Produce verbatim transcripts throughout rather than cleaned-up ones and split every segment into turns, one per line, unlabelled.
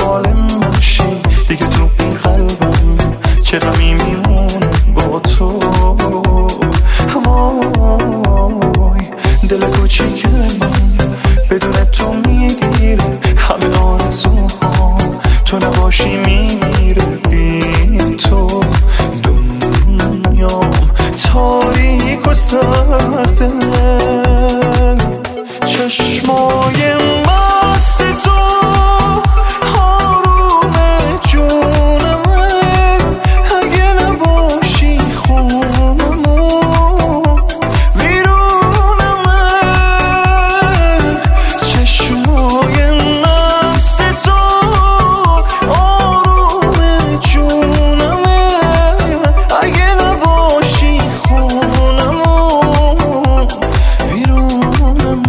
مال منشی دیگه تو این قلبم چه غمی میمونه با تو. وای دل کوچیک من بدون تو میگیره همه آرزوها، تو نباشی میمیره بی تو. دنیام تاریک و سرده، چشمای مست تو آروم جونمه، اگه نباشی خونمو ویرونمه. چشمای مست تو آروم جونمه، اگه نباشی خونمو ویرونمه.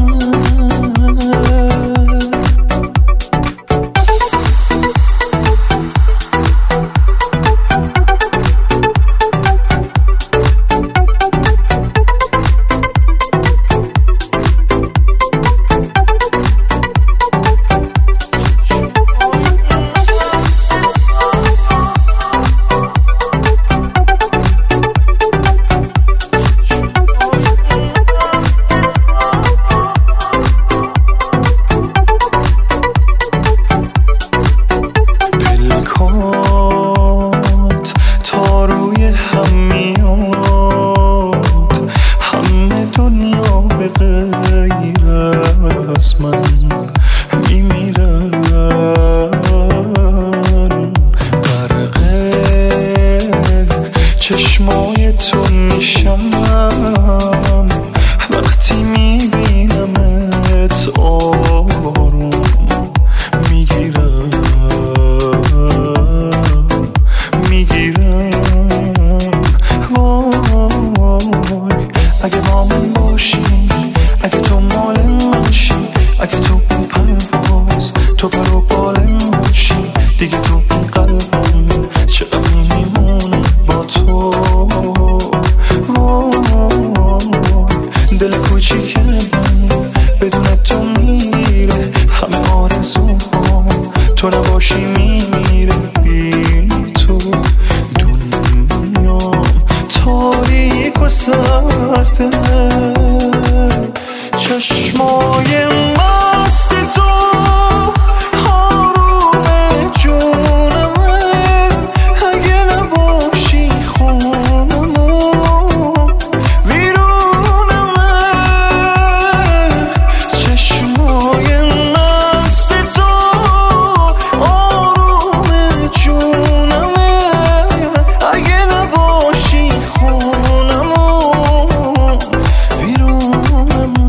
تا روی هم میاد همه دنیا به غیر از من میمیرن. غرقه چشمای تو میشم وقتی میبینمت آروم میگیرم میگیرم. وای اگه با من باشی، اگه تو مال منشی، اگه تو این پرواز تو پر و بال منشی دیگه تو این قلبم چه غمی میمونه با تو. وای دل کوچیک من بدون تو میگیره همه آرزوها، تو نباشی میمیره بی تو. دنیام تاریک و سرده، چشمای مست تو آروم جونمه، اگه نباشی خونمو ویرونمه. چشمای مست تو آروم جونمه، اگه نباشی خونمو ویرونمه.